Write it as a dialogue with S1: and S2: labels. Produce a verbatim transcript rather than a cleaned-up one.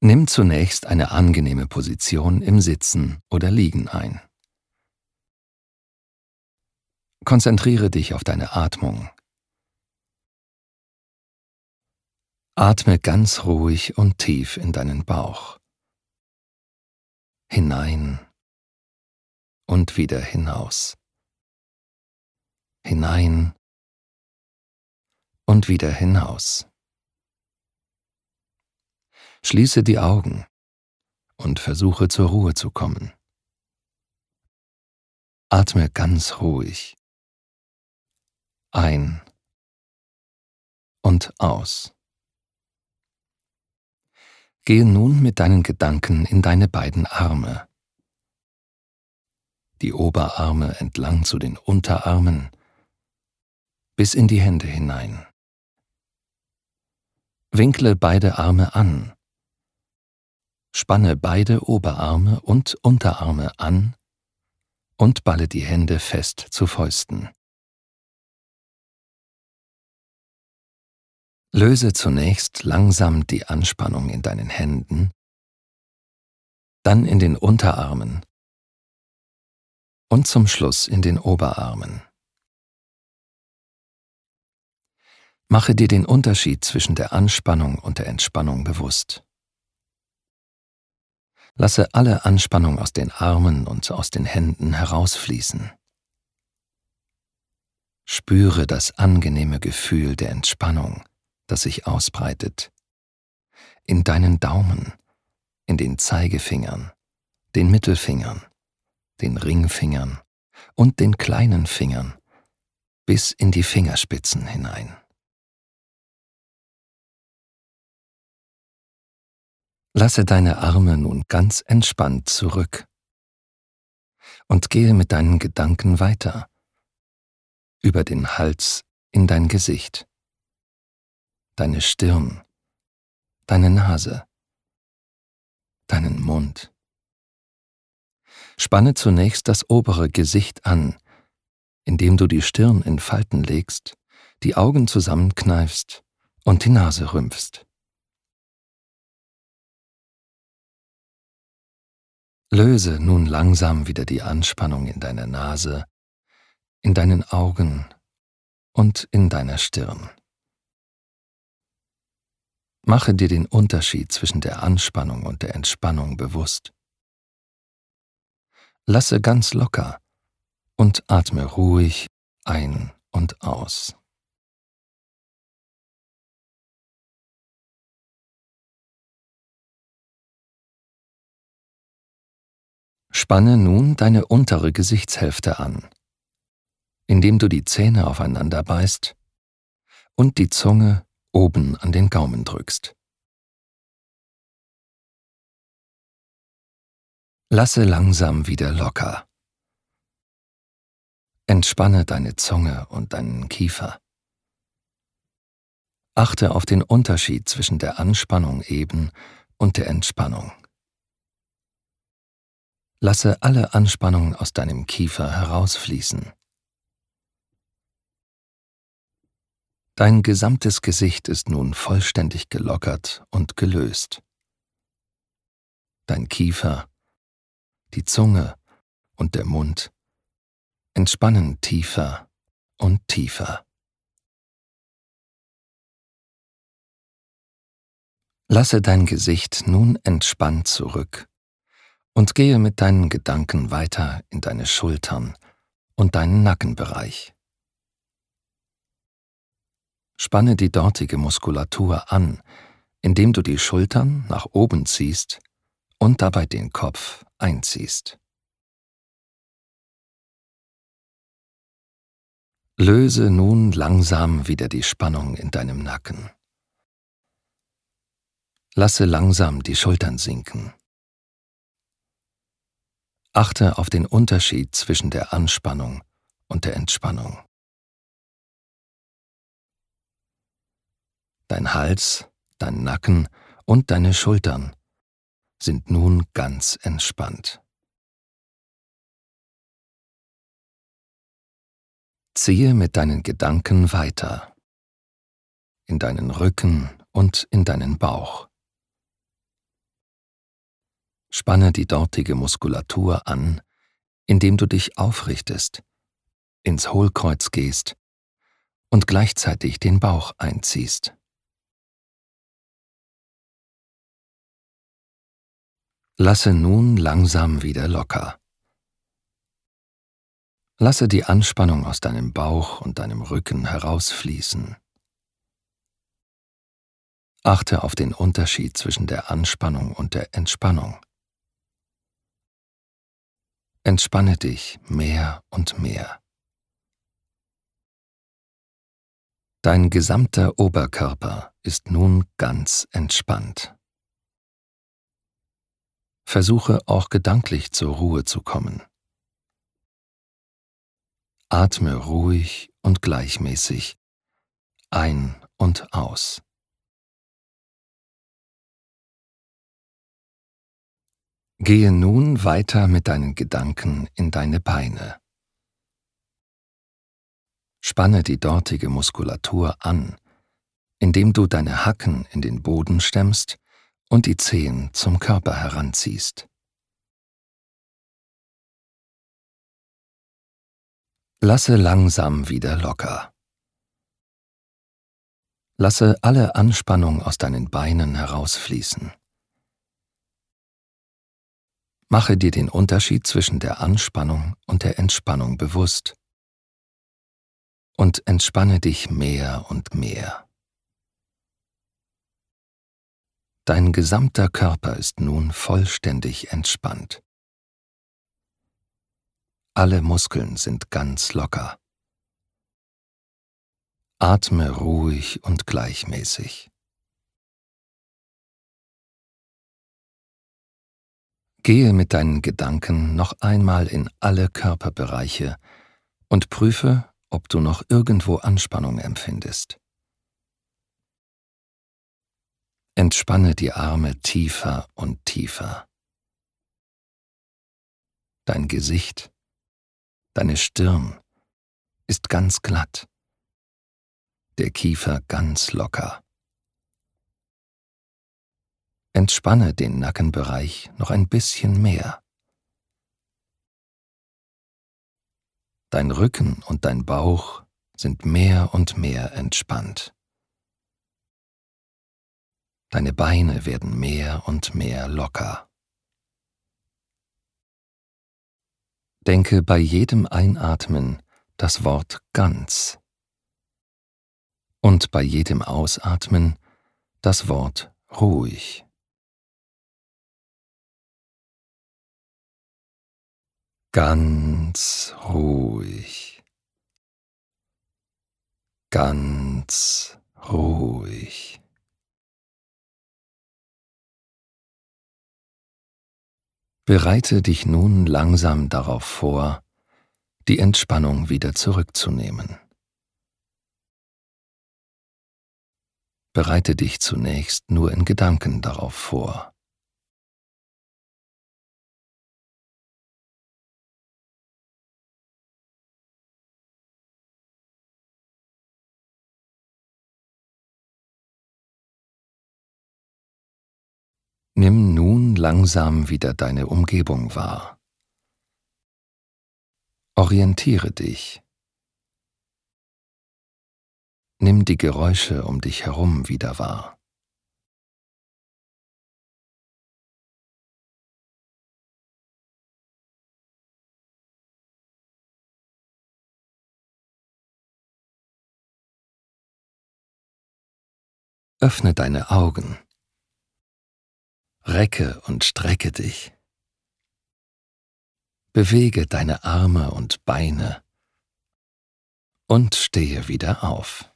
S1: Nimm zunächst eine angenehme Position im Sitzen oder Liegen ein. Konzentriere dich auf deine Atmung. Atme ganz ruhig und tief in deinen Bauch. Hinein und wieder hinaus. Hinein und wieder hinaus. Schließe die Augen und versuche zur Ruhe zu kommen. Atme ganz ruhig ein und aus. Gehe nun mit deinen Gedanken in deine beiden Arme. Die Oberarme entlang zu den Unterarmen, bis in die Hände hinein. Winkle beide Arme an. Spanne beide Oberarme und Unterarme an und balle die Hände fest zu Fäusten. Löse zunächst langsam die Anspannung in deinen Händen, dann in den Unterarmen und zum Schluss in den Oberarmen. Mache dir den Unterschied zwischen der Anspannung und der Entspannung bewusst. Lasse alle Anspannung aus den Armen und aus den Händen herausfließen. Spüre das angenehme Gefühl der Entspannung, das sich ausbreitet. In deinen Daumen, in den Zeigefingern, den Mittelfingern, den Ringfingern und den kleinen Fingern bis in die Fingerspitzen hinein. Lasse deine Arme nun ganz entspannt zurück und gehe mit deinen Gedanken weiter, über den Hals in dein Gesicht, deine Stirn, deine Nase, deinen Mund. Spanne zunächst das obere Gesicht an, indem du die Stirn in Falten legst, die Augen zusammenkneifst und die Nase rümpfst. Löse nun langsam wieder die Anspannung in deiner Nase, in deinen Augen und in deiner Stirn. Mache dir den Unterschied zwischen der Anspannung und der Entspannung bewusst. Lasse ganz locker und atme ruhig ein und aus. Spanne nun deine untere Gesichtshälfte an, indem du die Zähne aufeinander beißt und die Zunge oben an den Gaumen drückst. Lasse langsam wieder locker. Entspanne deine Zunge und deinen Kiefer. Achte auf den Unterschied zwischen der Anspannung eben und der Entspannung. Lasse alle Anspannung aus deinem Kiefer herausfließen. Dein gesamtes Gesicht ist nun vollständig gelockert und gelöst. Dein Kiefer, die Zunge und der Mund entspannen tiefer und tiefer. Lasse dein Gesicht nun entspannt zurück und gehe mit deinen Gedanken weiter in deine Schultern und deinen Nackenbereich. Spanne die dortige Muskulatur an, indem du die Schultern nach oben ziehst und dabei den Kopf einziehst. Löse nun langsam wieder die Spannung in deinem Nacken. Lasse langsam die Schultern sinken. Achte auf den Unterschied zwischen der Anspannung und der Entspannung. Dein Hals, dein Nacken und deine Schultern sind nun ganz entspannt. Ziehe mit deinen Gedanken weiter, in deinen Rücken und in deinen Bauch. Spanne die dortige Muskulatur an, indem du dich aufrichtest, ins Hohlkreuz gehst und gleichzeitig den Bauch einziehst. Lasse nun langsam wieder locker. Lasse die Anspannung aus deinem Bauch und deinem Rücken herausfließen. Achte auf den Unterschied zwischen der Anspannung und der Entspannung. Entspanne dich mehr und mehr. Dein gesamter Oberkörper ist nun ganz entspannt. Versuche auch gedanklich zur Ruhe zu kommen. Atme ruhig und gleichmäßig ein und aus. Gehe nun weiter mit deinen Gedanken in deine Beine. Spanne die dortige Muskulatur an, indem du deine Hacken in den Boden stemmst und die Zehen zum Körper heranziehst. Lasse langsam wieder locker. Lasse alle Anspannung aus deinen Beinen herausfließen. Mache dir den Unterschied zwischen der Anspannung und der Entspannung bewusst und entspanne dich mehr und mehr. Dein gesamter Körper ist nun vollständig entspannt. Alle Muskeln sind ganz locker. Atme ruhig und gleichmäßig. Gehe mit deinen Gedanken noch einmal in alle Körperbereiche und prüfe, ob du noch irgendwo Anspannung empfindest. Entspanne die Arme tiefer und tiefer. Dein Gesicht, deine Stirn ist ganz glatt, der Kiefer ganz locker. Entspanne den Nackenbereich noch ein bisschen mehr. Dein Rücken und dein Bauch sind mehr und mehr entspannt. Deine Beine werden mehr und mehr locker. Denke bei jedem Einatmen das Wort ganz und bei jedem Ausatmen das Wort ruhig. Ganz ruhig. Ganz ruhig. Bereite dich nun langsam darauf vor, die Entspannung wieder zurückzunehmen. Bereite dich zunächst nur in Gedanken darauf vor. Nimm nun langsam wieder deine Umgebung wahr. Orientiere dich. Nimm die Geräusche um dich herum wieder wahr. Öffne deine Augen. Recke und strecke dich. Bewege deine Arme und Beine und stehe wieder auf.